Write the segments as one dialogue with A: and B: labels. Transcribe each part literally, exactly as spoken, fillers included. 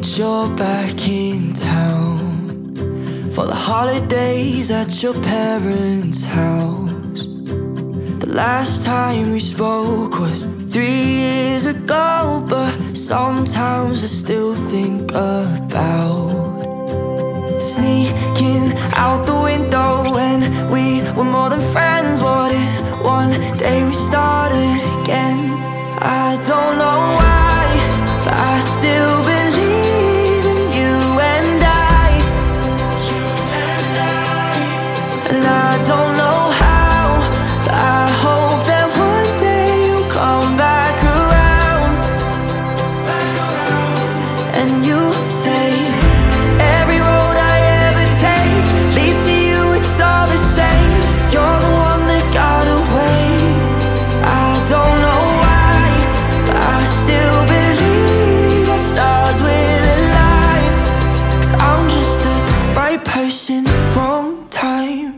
A: that you're back in town for the holidays at your parents' house. The last time we spoke was three years ago, but sometimes I still think about sneaking out the window when we were more than friends. What if one day we started again? I don't know why, but I still believe in you and I. You and I. And I don't know how, but I hope that one day you'll come back around. Back around. And you say every road I ever take leads to you, it's all the same. You're the one that got away. I don't know why, but I still believe our stars will align. 'Cause I'm just the right person, wrong time.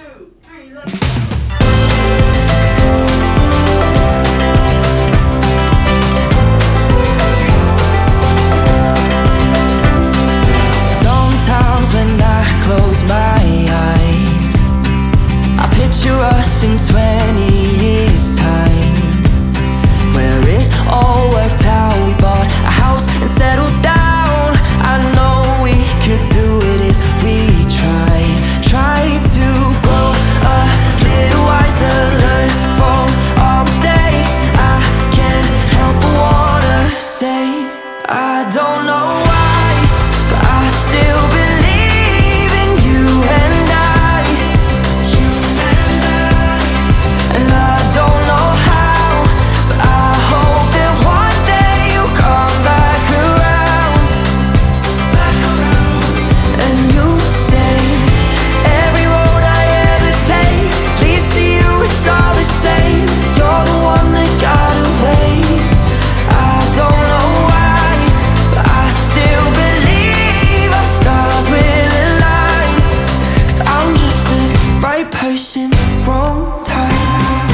A: Sometimes when I close my eyes, I picture us in twenty years time, where it all worked out. We bought a house and settled down. I know we could do it if we tried. Try to grow a little wiser, learn from our mistakes. I can't help but wanna say I don't know why, but I still believe in you and I. You and I. And I don't know how, but I hope that one day you'll come back around. Back around. And you say every road I ever take leads to you, it's all the same. You're the one that got away. I don't know why, but I still believe our stars will align. 'Cause I'm just the right person, wrong time.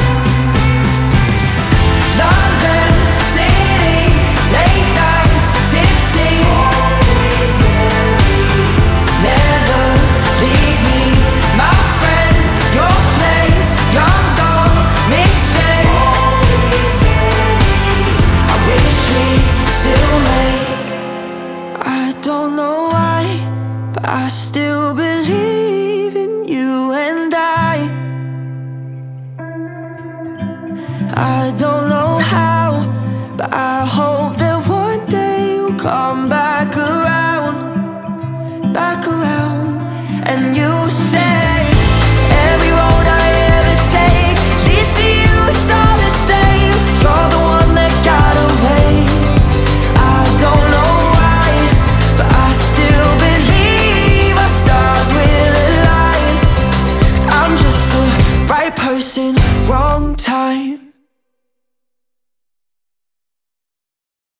A: London City, late nights, tipsy. All these memories never leave me. My friend, your place, young dog, mistakes. All these memories I wish we still make. I don't know why, but I still believe in you and I. I don't know how, but I hope